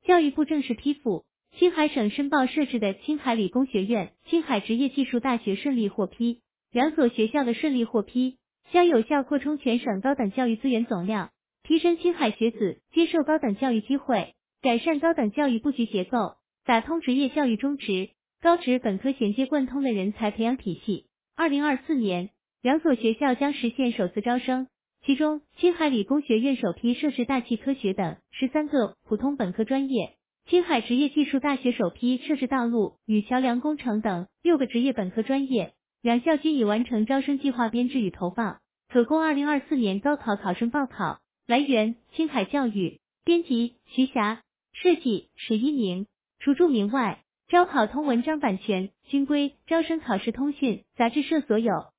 教育部正式批复，青海省申报设置的青海理工学院、青海职业技术大学顺利获批，2所学校的顺利获批，将有效扩充全省高等教育资源总量，提升青海学子接受高等教育机会，改善高等教育布局结构，打通职业教育中职、高职本科衔接贯通的人才培养体系。2024年，2所学校将实现首次招生，其中青海理工学院首批设置大气科学等13个普通本科专业，青海职业技术大学首批设置道路与桥梁工程等6个职业本科专业，2校均已完成招生计划编制与投放，可供2024年高考考生报考。来源：青海教育，编辑：徐霞，设计：史一鸣，除注明外，招考通文章版权均归招生考试通讯杂志社所有。